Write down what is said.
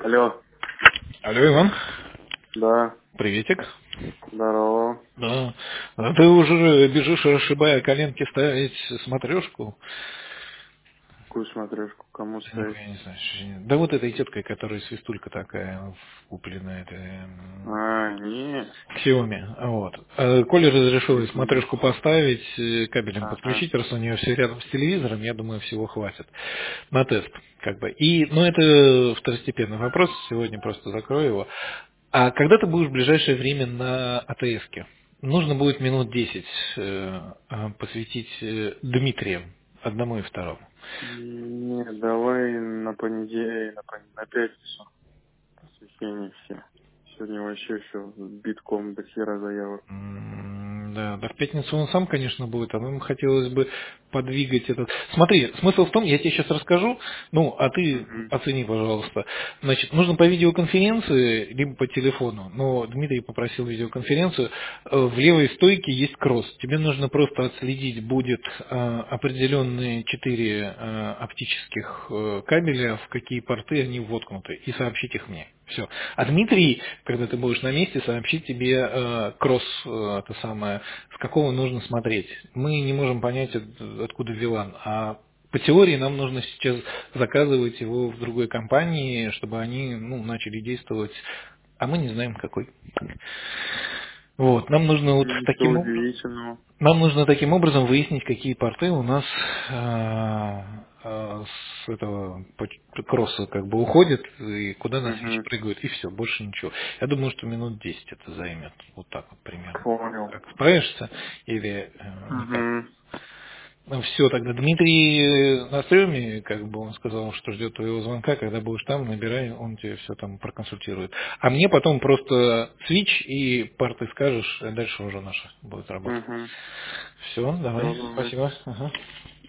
Алло. Алло, Иван. Да. Приветик. Здорово. Да. А ты уже бежишь, расшибая коленки, ставить смотрешку? Какую смотрешку? Кому Ну, ставить? я не знаю. Да вот этой теткой, которая свистулька такая купленная, это А, не. Xiaomi. Вот. Коля разрешил ей Мгм. смотрешку поставить, кабелем Ага. подключить, раз у нее все рядом с телевизором, я думаю, всего хватит на тест. Как бы. И, ну, это второстепенный вопрос, сегодня просто закрою его. А когда ты будешь в ближайшее время на АТС-ке? Нужно будет минут 10 посвятить Дмитрию, одному и второму. Не, давай на понедельник, на пятницу. Посвящение все. Сегодня вообще все битком до хера заявок. Да, да, в пятницу он сам, конечно, будет, а нам хотелось бы подвигать этот. Смотри, смысл в том, я тебе сейчас расскажу, ну, а ты Угу. оцени, пожалуйста. Значит, нужно по видеоконференции, либо по телефону, но Дмитрий попросил видеоконференцию. В левой стойке есть кросс. Тебе нужно просто отследить будет определенные 4 оптических кабеля, в какие порты они воткнуты, и сообщить их мне. Все. А Дмитрий, когда ты будешь на месте, сообщит тебе кросс, это самое, с какого нужно смотреть. Мы не можем понять, откуда VLAN, а по теории нам нужно сейчас заказывать его в другой компании, чтобы они начали действовать, а мы не знаем какой. Вот, Ничего удивительного. нам нужно таким образом выяснить, какие порты у нас с этого кросса как бы уходят и куда на свич Угу. прыгают, и все, больше ничего. Я думаю, что минут 10 это займет. Вот так вот примерно. Понял. Как, справишься или никак? Угу. Ну все, тогда Дмитрий на стреме, как бы он сказал, что ждет твоего звонка, когда будешь там, набирай, он тебе все там проконсультирует. А мне потом просто свич и порты скажешь, и дальше уже наша будет работа. Угу. Все, давай, Все, давай. спасибо. Ага.